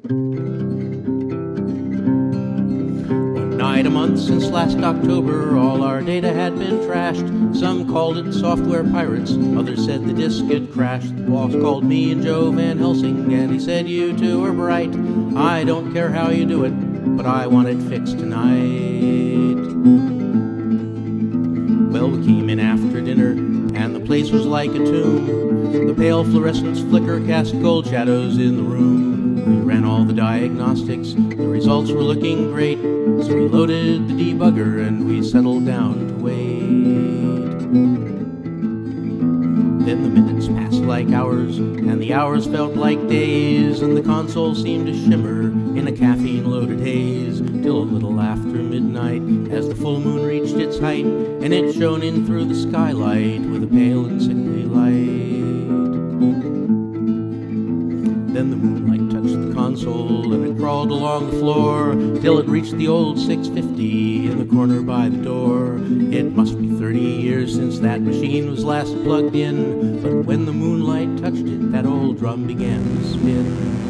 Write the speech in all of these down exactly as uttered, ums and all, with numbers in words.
One night a month since last October, all our data had been trashed. Some called it software pirates, others said the disk had crashed. The boss called me and Joe Van Helsing, and he said, "You two are bright. I don't care how you do it, but I want it fixed tonight." Well, we came in after dinner, and the place was like a tomb. The pale fluorescence flicker cast gold shadows in the room. We ran all the diagnostics, the results were looking great. So we loaded the debugger and we settled down to wait. Then the minutes passed like hours, and the hours felt like days, and the console seemed to shimmer in a caffeine-loaded haze, till a little after midnight, as the full moon reached its height, and it shone in through the skylight with a pale and sickly light. Then the moonlight touched the console, and it crawled along the floor, till it reached the old six fifty in the corner by the door. It must be thirty years since that machine was last plugged in, but when the moonlight touched it, that old drum began to spin.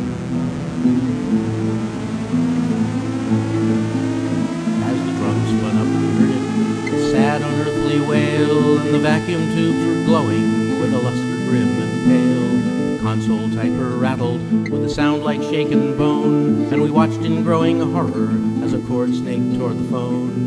As the drum spun up, we heard it, a sad unearthly wail, and the vacuum tubes were glowing with a luster grim and pale. The console typer rattled with a sound like shaken bone, and we watched in growing horror as a cord snaked toward the phone.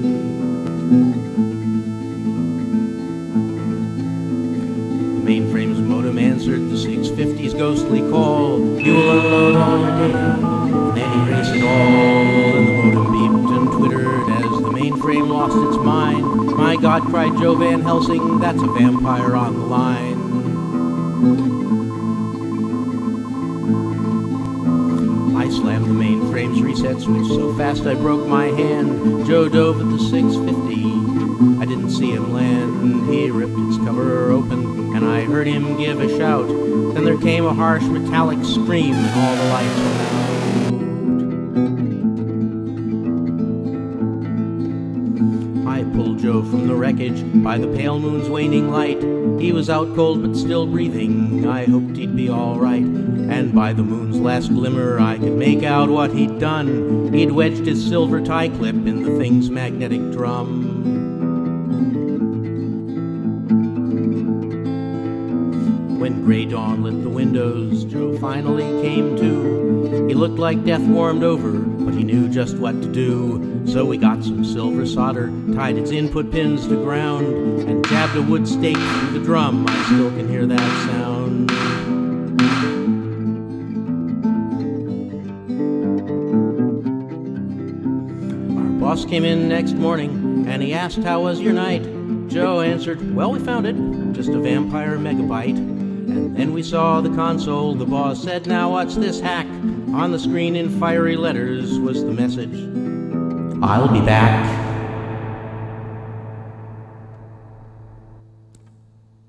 The mainframe's modem answered the six fifty's ghostly call. "You will unload all your data and then erase it all." And the modem beeped and twittered as the mainframe lost its mind. "My God," cried Joe Van Helsing, "that's a vampire on the line." I slammed the mainframe's reset switch so fast I broke my hand. Joe dove at the six fifty. I didn't see him land. He ripped its cover open, and I heard him give a shout. Then there came a harsh metallic scream, and all the lights went out. I pulled Joe from the wreckage by the pale moon's waning light. He was out cold but still breathing. I hoped he'd be all right. And by the moon's last glimmer, I could make out what he'd done. He'd wedged his silver tie clip in the thing's magnetic drum. When gray dawn lit the windows, Joe finally came to. He looked like death warmed over, but he knew just what to do. So we got some silver solder, tied its input pins to ground, and jabbed a wood stake through the drum. I still can hear that sound. Boss came in next morning, and he asked, "How was your night?" Joe answered, "Well, we found it, just a vampire megabyte." And then we saw the console. The boss said, "Now what's this hack?" On the screen in fiery letters was the message, "I'll be back."